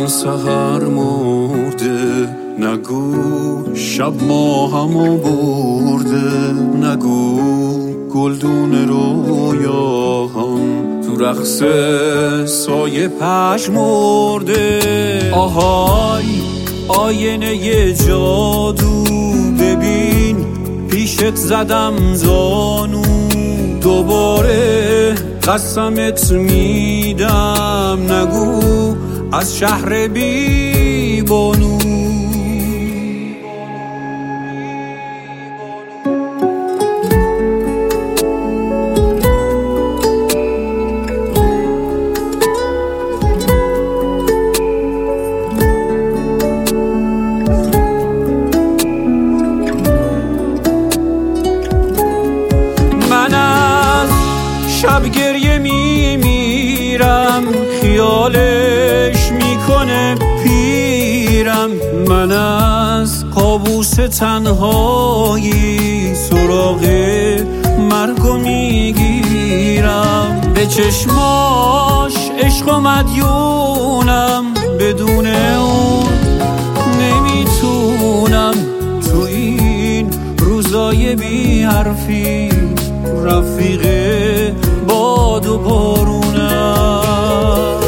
سحر مرده، نگو شب ماهمو برده، نگو گلدون رویاهام تو رقص سایه پژمرده. آهای آینه جادو، ببین پیشت زدم زانو، دوباره قسمت میدم، نگو از شهر بی بانو. من از شب گریه میمیرم، خیالش میکنه پیرم، من از کابوس تنهایی سراغ مرگو میگیرم. به چشماش عشق و مدیونم، بدون اون نمیتونم تو این روزای بی حرفی رفیق باد و بارونم.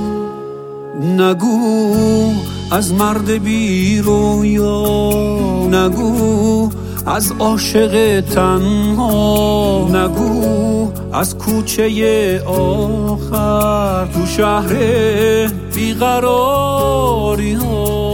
نگو از مرد بی رویا، نگو از عاشق تنها، نگو از کوچه آخر تو شهر بیقراری ها.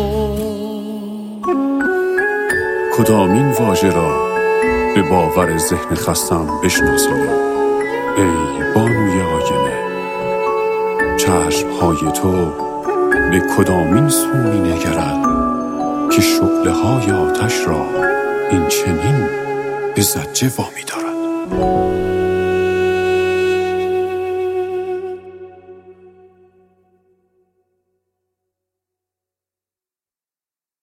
کدامین واژه را به باور ذهن خستم بشناسانم؟ ای بانوی آینه، چشمهای تو به کدامین سو می نگرد که شعله های آتش را این چنین به زجه وامی دارد؟